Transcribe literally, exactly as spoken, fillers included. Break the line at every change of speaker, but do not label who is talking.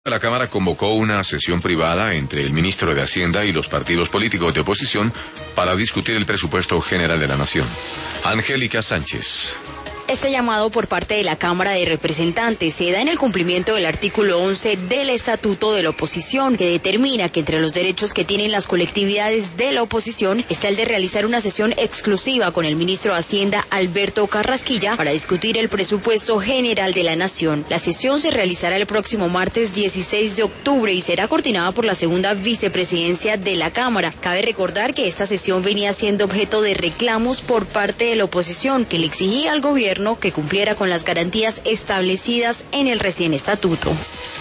La Cámara convocó una sesión privada entre el ministro de Hacienda y los partidos políticos de oposición para discutir el presupuesto general de la Nación. Angélica Sánchez.
Este llamado por parte de la Cámara de Representantes se da en el cumplimiento del artículo once del Estatuto de la Oposición, que determina que entre los derechos que tienen las colectividades de la oposición está el de realizar una sesión exclusiva con el ministro de Hacienda, Alberto Carrasquilla, para discutir el presupuesto general de la Nación. La sesión se realizará el próximo martes dieciséis de octubre y será coordinada por la segunda vicepresidencia de la Cámara. Cabe recordar que esta sesión venía siendo objeto de reclamos por parte de la oposición, que le exigía al gobierno que cumpliera con las garantías establecidas en el recién estatuto.